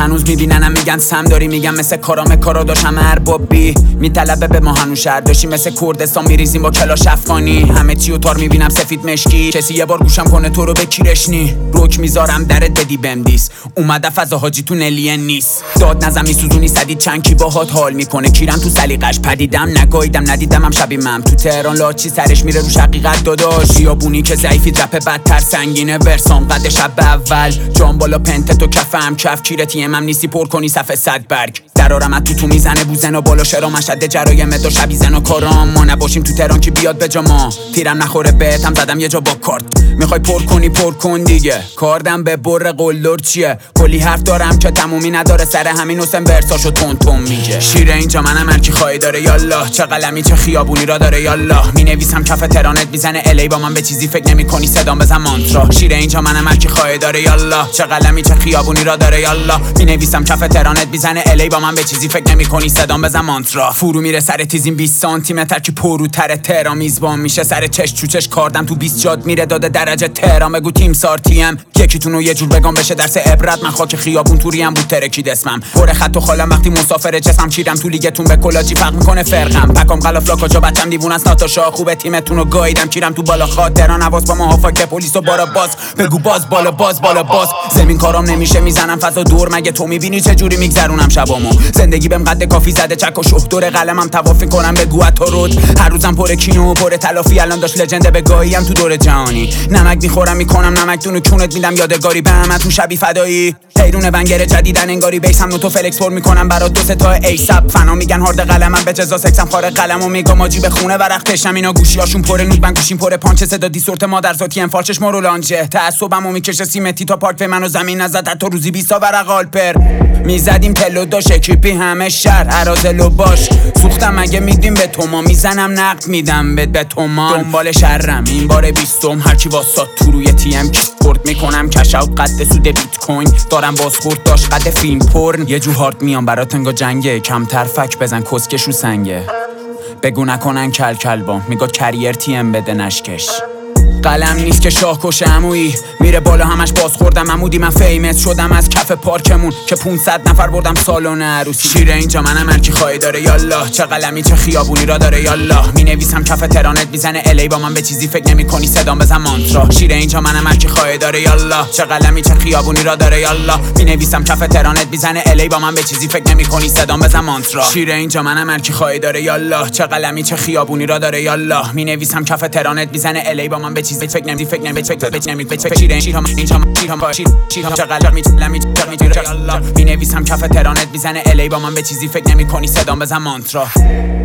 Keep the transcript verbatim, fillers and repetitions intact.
هنوز میبیننم میگن سم داری، میگم مثل کارام کارا داشتم اربابی میطلبه به ما هنوز شهر داشتی، مثل کردستان میریزیم با کلاش افغانی. همه چی و تار میبینم سفید مشکی، کسی یه بار گوشم کنه تو رو به کیرشنی. روک میذارم درت بدی بمدیس، اومده فضا حاجی تو نلین نیست. داد نزم میسوزونی صدید چند کی باهات حال میکنه، کیرم تو سلیقش پدیدم نگاییدم ندیدم هم شبیمم. تو تهران لاچی سرش میره رو شقیقت داداش، خیابونی که ضعیفی رپ بدتر سنگینه. ورسام قد شب اول جام بالا پنت تو کفم کف کیرتی هم نیستی پر کنی صفحه صد برگ. درارم تو تو میزنه بوزن و بالا شرا مشهد جرایم دو شبی زن و کارام. ما نباشیم تو تهران که بیاد به جا ما، تیرم نخوره بهتم زدم یه جا با کارت. میخوای پر کنی پر کن دیگه، کاردم به بر قلدر چیه. کلی حرف دارم که تمومی نداره، سر همین حسین ورساشو تون تون میگه. شیر اینجا منم هر کی خواهی داره یالا، چه قلمی چه خیابونی را داره یالا. مینویسم کف تهرانت میزنه الی با من به چیزی فکر نمیکنی صدام بزن مانترا. شیر اینجا منم هر کی خواهی داره یالا، چه قلمی چه خیابونی را داره یالا. مینویسم کف تهرانت میزنه الی با من به چیزی فکر نمیکنی صدام بزن مانترا. فرو میره سر تیزیم بیست سانتی متر که پروتر تهران میزبان میشه. سر چش چوچش کاردم تو بیست جاد میره داده درجه تهران. بگو تیم سارتیم یکیتونو یه جور بگم بشه درس عبرت. من خاک خیابون توری هم بود ترکید اسمم، پر خط و خالم وقتی مسافر جسم. چیرم تو لیگتون به کلاجی فرق میکنه فرقم. پکام غلاف لاکا جا بچم دیوونه است ناتاشا خوبه تیمتونو گاییدم. چیرم تو بالا خاطران حواس با محافظ پلیس و بارا باز. بگو باز بالا باز بالا باز. زمین کارام نمیشه میزنم فضا دور، مگه تو میبینی چه جوری میگذرونم شبامو. زندگی بهم قد کافی زده چک و شوخ دور قلمم توافی کنم بگو تو رود. هر روزم پر کینو و پر تلافی، الان داش لجند بگاهیم تو دور جهانی. نمک میخورم میکنم نمک دونو کونت میدم یادگاری به همتون شبی فدایی. حیرون بنگر جدیدن انگاری بیسم نوتو فلکس پر میکنم برا دو سه تا ایساب. فنا میگن هارد قلمم به جزا سکسم خاره قلمو میگم ماجی به خونه ورختشم. اینا گوشیاشون پر نود من گوشیم پر پانچ صدا دیسورت مادر ذاتی ام فالچش مارو لانچه. تعصبمو میکشه سیمتی تا پارک منو زمین نزد تا روزی بیست تا ورق آلپر. میزدیم تلو داش اکیپی همه شهر ارازلو باش. سوختم مگه میدیم به تو ما، میزنم نقد میدم بد به تو ما. دنبال شرم این بار بیستم، هرچی واسات تو روی تی ام کورت میکنم کش اوت قد سود بیت کوین. دارم بازخورد داش قد فیلم پرن. یه جو هارد میام برات انگا جنگه، کمتر فک بزن کسکش رو سنگه. بگو نکنن کل کل بام میگه کریر تی ام بده نشکش. قلم نیست که شاه کشه عمویی، میره بالا همش باز خوردم عمودی. من فیمس شدم از کف پارکمون که پونصد نفر بردم سالن عروسی. شیر اینجا منم هر کی خواهی داره یالا، چه قلمی چه خیابونی را داره یالا. مینویسم کف تهرانت میزنه الی با من به چیزی فکر نمیکنی صدام بزن مانترا. شیر اینجا منم هر کی خواهی داره یالا، چه قلمی چه خیابونی را داره یالا. مینویسم کف تهرانت میزنه الی با من به چیزی فکر نمیکنی صدام بزن مانترا. شیر اینجا منم هر کی خواهی داره یالا، چه قلمی چه خیابونی را داره یالا. مینویسم کف تهرانت میزنه الی با من به چیزی فکر نمی فکر نمی فکر فکر نمی فکر شیر شیر هم اینجا شیر هم شیر شیر هم چقدر می لمی می جوری الله. مینویسم کف تهرانت میزنه الی با من به چیزی فکر نمیکنی صدام بزن مانترا.